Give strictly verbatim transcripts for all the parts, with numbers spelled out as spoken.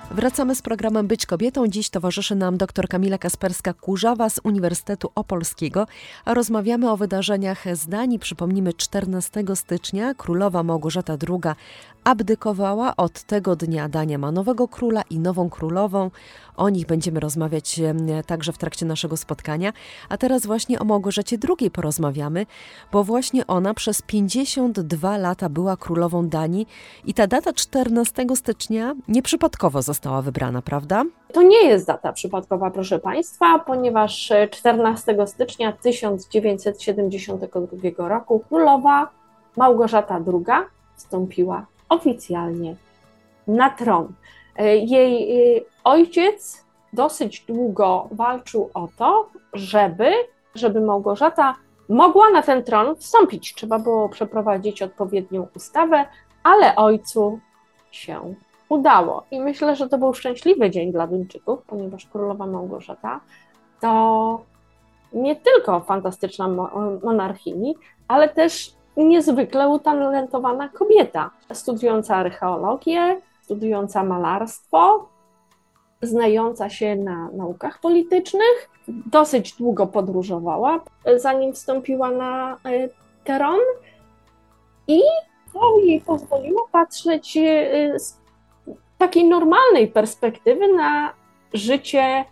Wracamy z programem Być Kobietą. Dziś towarzyszy nam dr Kamila Kasperska-Kurzawa z Uniwersytetu Opolskiego, a rozmawiamy o wydarzeniach z Danii. Przypomnijmy, czternastego stycznia królowa Małgorzata druga abdykowała. Od tego dnia Dania ma nowego króla i nową królową. O nich będziemy rozmawiać także w trakcie naszego spotkania. A teraz właśnie o Małgorzacie drugiej porozmawiamy, bo właśnie ona przez pięćdziesiąt dwa lata była królową Danii i ta data czternastego stycznia nieprzypadkowo została wybrana, prawda? To nie jest data przypadkowa, proszę Państwa, ponieważ czternastego stycznia tysiąc dziewięćset siedemdziesiątego drugiego roku królowa Małgorzata druga wstąpiła oficjalnie na tron. Jej ojciec dosyć długo walczył o to, żeby, żeby Małgorzata mogła na ten tron wstąpić. Trzeba było przeprowadzić odpowiednią ustawę, ale ojcu się udało. I myślę, że to był szczęśliwy dzień dla Duńczyków, ponieważ królowa Małgorzata to nie tylko fantastyczna monarchini, ale też niezwykle utalentowana kobieta, studiująca archeologię, studiująca malarstwo, znająca się na naukach politycznych, dosyć długo podróżowała, zanim wstąpiła na tron i to jej pozwoliło patrzeć z takiej normalnej perspektywy na życie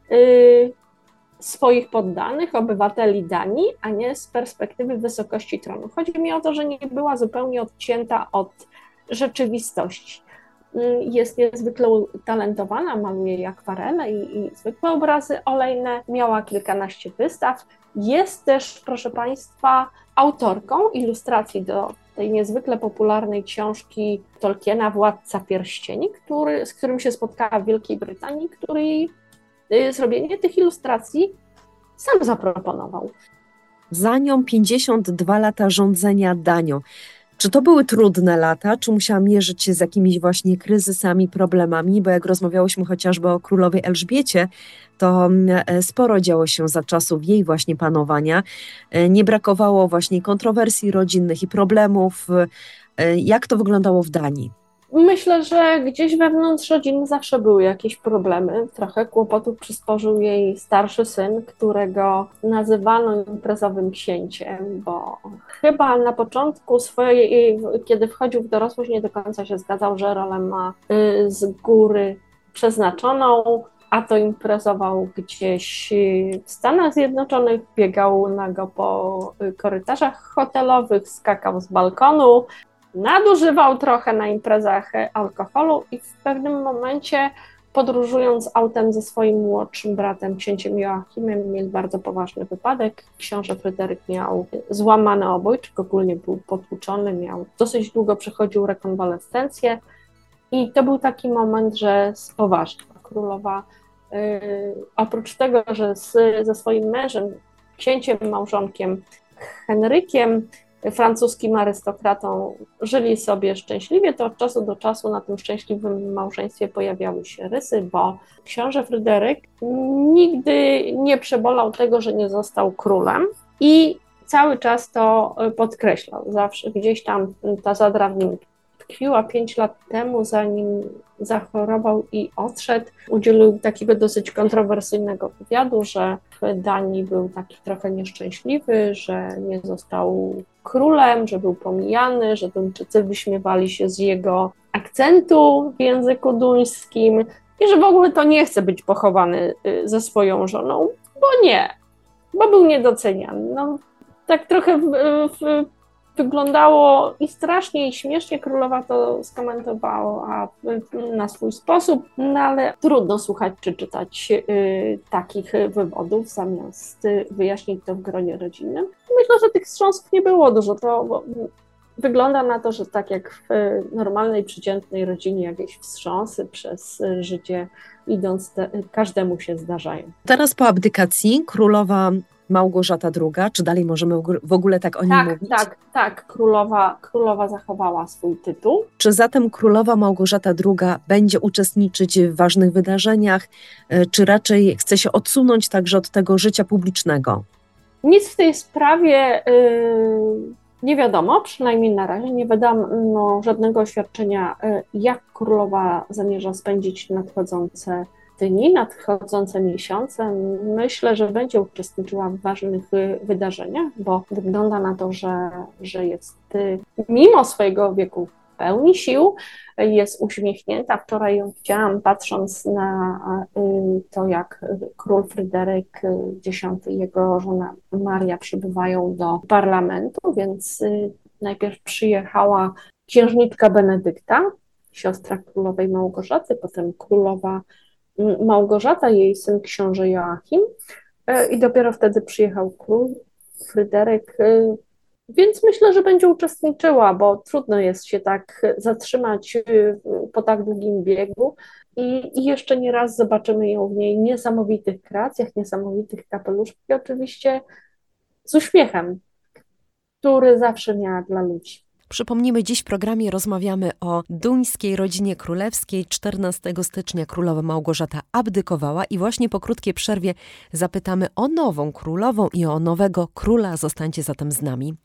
swoich poddanych, obywateli Danii, a nie z perspektywy wysokości tronu. Chodzi mi o to, że nie była zupełnie odcięta od rzeczywistości. Jest niezwykle utalentowana, maluje akwarele i, i zwykłe obrazy olejne, miała kilkanaście wystaw. Jest też, proszę Państwa, autorką ilustracji do tej niezwykle popularnej książki Tolkiena Władca Pierścieni, który, z którym się spotkała w Wielkiej Brytanii, który jej zrobienie tych ilustracji sam zaproponował. Za nią pięćdziesiąt dwa lata rządzenia Danią. Czy to były trudne lata, czy musiała mierzyć się z jakimiś właśnie kryzysami, problemami? Bo jak rozmawiałyśmy chociażby o królowej Elżbiecie, to sporo działo się za czasów jej właśnie panowania. Nie brakowało właśnie kontrowersji rodzinnych i problemów. Jak to wyglądało w Danii? Myślę, że gdzieś wewnątrz rodziny zawsze były jakieś problemy. Trochę kłopotów przysporzył jej starszy syn, którego nazywano imprezowym księciem, bo chyba na początku swojej, kiedy wchodził w dorosłość, nie do końca się zgadzał, że rolę ma z góry przeznaczoną, a to imprezował gdzieś w Stanach Zjednoczonych, biegał nago po korytarzach hotelowych, skakał z balkonu, nadużywał trochę na imprezach alkoholu i w pewnym momencie, podróżując autem ze swoim młodszym bratem, księciem Joachimem, miał bardzo poważny wypadek. Książę Fryderyk miał złamany obojczyk, ogólnie był potłuczony, miał dosyć długo przechodził rekonwalescencję i to był taki moment, że spoważniła. Królowa yy, oprócz tego, że z, ze swoim mężem, księciem, małżonkiem Henrykiem, francuskim arystokratą, żyli sobie szczęśliwie, to od czasu do czasu na tym szczęśliwym małżeństwie pojawiały się rysy, bo książę Fryderyk nigdy nie przebolał tego, że nie został królem i cały czas to podkreślał. Zawsze gdzieś tam ta zadra w nim tkwiła. Pięć lat temu, zanim zachorował i odszedł, udzielił takiego dosyć kontrowersyjnego wywiadu, że w Danii był taki trochę nieszczęśliwy, że nie został królem, że był pomijany, że Duńczycy wyśmiewali się z jego akcentu w języku duńskim i że w ogóle to nie chce być pochowany ze swoją żoną, bo nie, bo był niedoceniany. No, tak trochę w, w wyglądało i strasznie, i śmiesznie. Królowa to skomentowała na swój sposób, no ale trudno słuchać czy czytać y, takich wywodów, zamiast y, wyjaśnić to w gronie rodzinnym. Myślę, że tych wstrząsów nie było dużo. To bo, wygląda na to, że tak jak w normalnej, przeciętnej rodzinie jakieś wstrząsy przez życie idąc, te, każdemu się zdarzają. Teraz po abdykacji królowa Małgorzata druga, czy dalej możemy w ogóle tak o niej tak, mówić? Tak, tak, królowa, królowa zachowała swój tytuł. Czy zatem królowa Małgorzata druga będzie uczestniczyć w ważnych wydarzeniach, czy raczej chce się odsunąć także od tego życia publicznego? Nic w tej sprawie yy, Nie wiadomo, przynajmniej na razie nie wydano żadnego oświadczenia, jak królowa zamierza spędzić nadchodzące dni, nadchodzące miesiące. Myślę, że będzie uczestniczyła w ważnych wydarzeniach, bo wygląda na to, że, że jest mimo swojego wieku w pełni sił, jest uśmiechnięta. Wczoraj ją widziałam, patrząc na to, jak król Fryderyk X i jego żona Maria przybywają do parlamentu, więc najpierw przyjechała księżniczka Benedykta, siostra królowej Małgorzaty, potem królowa Małgorzata, jej syn książę Joachim i dopiero wtedy przyjechał król Fryderyk, więc myślę, że będzie uczestniczyła, bo trudno jest się tak zatrzymać po tak długim biegu i, i jeszcze nie raz zobaczymy ją w niej niesamowitych kreacjach, niesamowitych kapeluszkach i oczywiście z uśmiechem, który zawsze miała dla ludzi. Przypomnijmy, dziś w programie rozmawiamy o duńskiej rodzinie królewskiej. czternastego stycznia królowa Małgorzata abdykowała i właśnie po krótkiej przerwie zapytamy o nową królową i o nowego króla. Zostańcie zatem z nami.